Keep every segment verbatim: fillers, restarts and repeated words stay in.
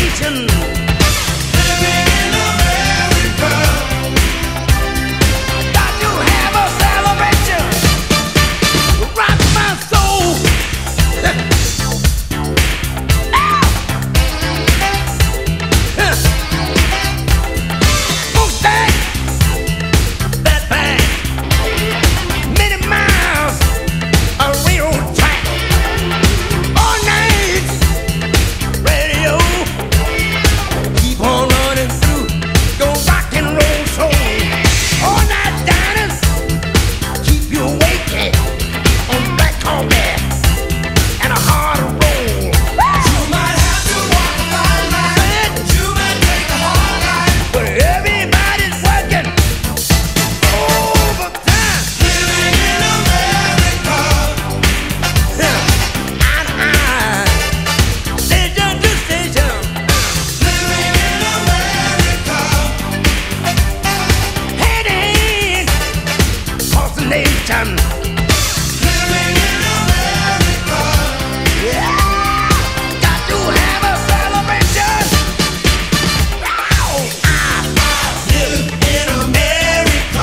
nation. Living in America. Got to have a celebration. Rock my soul. Mustang, that bang. Many miles, a railroad track. All night, radio. Keep on running through your rock and roll soul. All night diners, keep you awake on black coffee and a hard roll. You might have to walk a long line. You might take a hard ride. But everybody's working overtime. Living in America. Eye to eye, station to station. Living in America. Hand in hand, across the nation. Living in America. Yeah, got to have a celebration. Ow, I Live in America.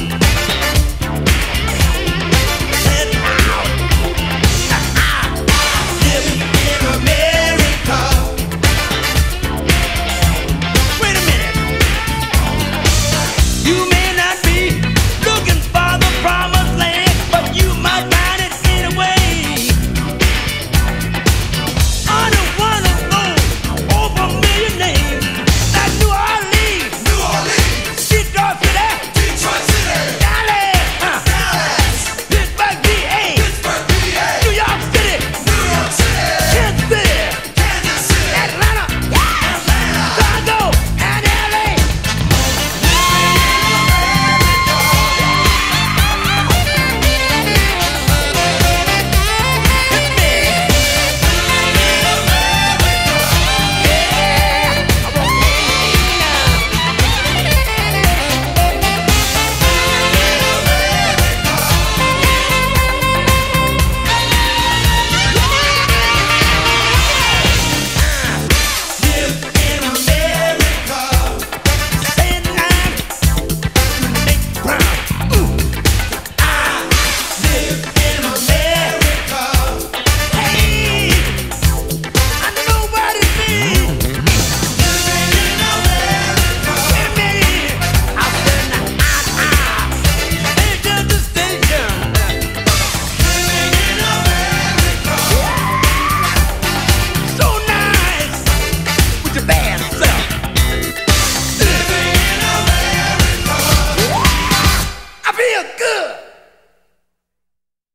said ow. Live in America. Wait a minute. You may not be looking for the promised land, but you might find it anyway. Under one of those over a million names, like New Orleans, New Orleans. Detroit City, Detroit City. Dallas, huh, Dallas. Pittsburgh, P A, Pittsburgh, P A. New York City, New York City. Kansas City, Kansas City. Atlanta, Atlanta. Chicago, and L A. Live in America. Say it loud, make it proud. Ooh. Live in America. Hey, I know what it means. Living in America. Wait a minute, I'll turn the eye station to station. Living in America. So nice with your bad self. Living in America. I feel good.